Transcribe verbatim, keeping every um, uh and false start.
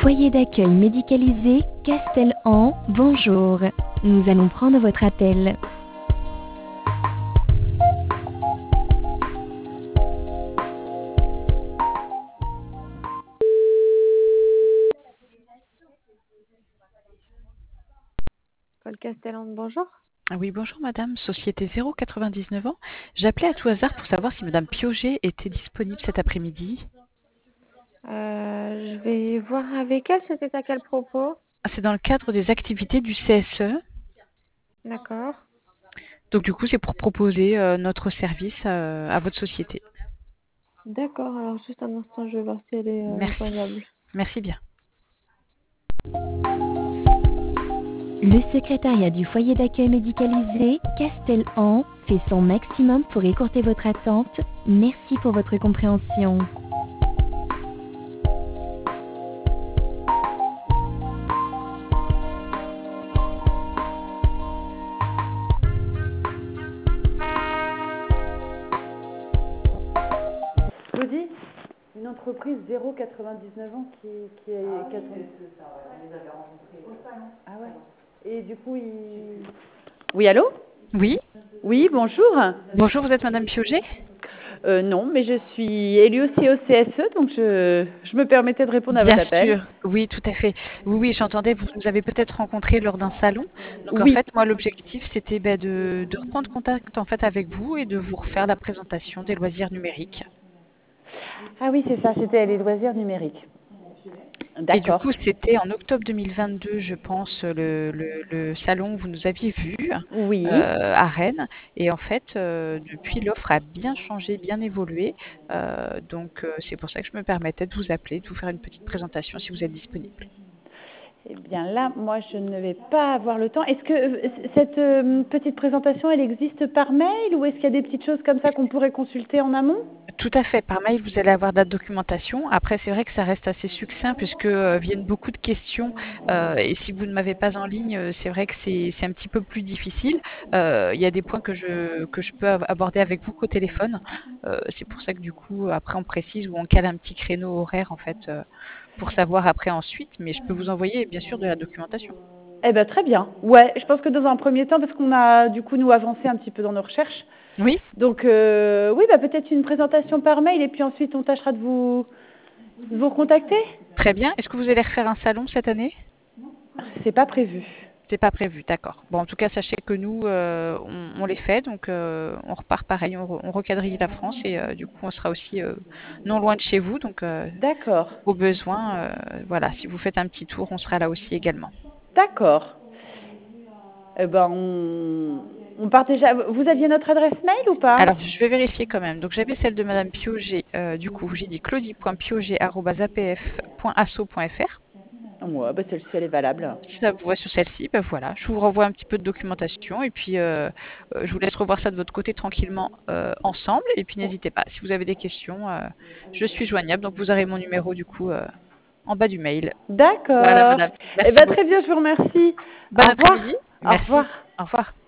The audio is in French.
Foyer d'accueil médicalisé Castel-En, bonjour. Nous allons prendre votre appel. Paul Castellan, bonjour. Ah oui, bonjour madame, Société zéro quatre-vingt-dix-neuf ans. J'appelais à tout hasard pour savoir si madame Piauget était disponible cet après-midi. Euh, je vais voir avec elle, c'était à quel propos? Ah, c'est dans le cadre des activités du C S E. D'accord. Donc du coup, c'est pour proposer euh, notre service euh, à votre société. D'accord, alors juste un instant, je vais voir si elle est euh, Merci. joignable. Merci bien. Le secrétariat du foyer d'accueil médicalisé Castel-En fait son maximum pour écourter votre attente. Merci pour votre compréhension. Je vous dis, une entreprise zéro quatre-vingt-dix-neuf ans qui, qui est... Ah, qui a... oui, c'est ça, ouais. On les avait rencontrés au salon. Ah ouais. Et du coup, ils... Oui, allô? Oui. Oui, bonjour. Bonjour, vous êtes madame Piauget? Euh, non, mais je suis élue aussi au C S E, donc je, je me permettais de répondre à Bien votre appel. sûr, oui, tout à fait. Oui, oui, j'entendais, vous nous avez peut-être rencontré lors d'un salon. Donc en Oui. fait, moi, l'objectif, c'était ben, de, de reprendre contact en fait avec vous et de vous refaire la présentation des loisirs numériques. Ah oui, c'est ça, c'était les loisirs numériques. Et du D'accord. coup, c'était en octobre deux mille vingt-deux, je pense, le, le, le salon où vous nous aviez vus Oui. euh, à Rennes. Et en fait, euh, depuis, l'offre a bien changé, bien évolué. Euh, donc, euh, c'est pour ça que je me permettais de vous appeler, de vous faire une petite présentation si vous êtes disponible. Eh bien là, moi, je ne vais pas avoir le temps. Est-ce que euh, cette euh, petite présentation, elle existe par mail ou est-ce qu'il y a des petites choses comme ça qu'on pourrait consulter en amont? Tout à fait. Par mail, vous allez avoir de la documentation. Après, c'est vrai que ça reste assez succinct puisque euh, viennent beaucoup de questions. Euh, et si vous ne m'avez pas en ligne, euh, c'est vrai que c'est c'est un petit peu plus difficile. Euh, Il y a des points que je que je peux av- aborder avec vous qu'au téléphone. Euh, c'est pour ça que du coup, après, on précise ou on cale un petit créneau horaire en fait euh, pour savoir après ensuite. Mais je peux vous envoyer bien sûr de la documentation. Eh ben très bien. Ouais, je pense que dans un premier temps, parce qu'on a du coup nous avancé un petit peu dans nos recherches. Oui, Donc euh, oui, bah peut-être une présentation par mail et puis ensuite on tâchera de vous de vous recontacter. très bien. Est-ce que vous allez refaire un salon cette année? C'est pas prévu. C'est pas prévu, d'accord. Bon, en tout cas, sachez que nous, euh, on, on les fait, donc euh, on repart pareil, on, re- on requadrille la France et euh, du coup, on sera aussi euh, non loin de chez vous, donc euh, D'accord. au besoin, euh, voilà, si vous faites un petit tour, on sera là aussi également. D'accord. Eh ben on on part déjà. Vous aviez notre adresse mail ou pas? Alors, je vais vérifier quand même. Donc, j'avais celle de Madame Piauget, euh, du coup, j'ai dit claudie.piauget arobase a p f point asso point f r. Ouais, bah celle-ci elle est valable. Si ça vous voit sur celle-ci, ben voilà, je vous renvoie un petit peu de documentation et puis euh, euh, je vous laisse revoir ça de votre côté tranquillement euh, ensemble. Et puis n'hésitez pas, si vous avez des questions, euh, je suis joignable, donc vous aurez mon numéro du coup euh, en bas du mail. Voilà D'accord. madame, Eh merci ben très beaucoup. bien, je vous remercie. Bon Au revoir. après-midi, Au merci, revoir. au revoir.